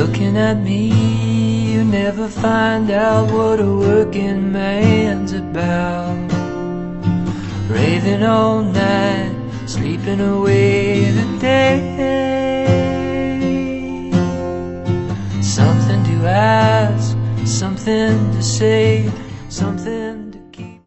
Looking at me, you never find out what a working man's about. Raving all night, sleeping away the day. Something to ask, something to say, something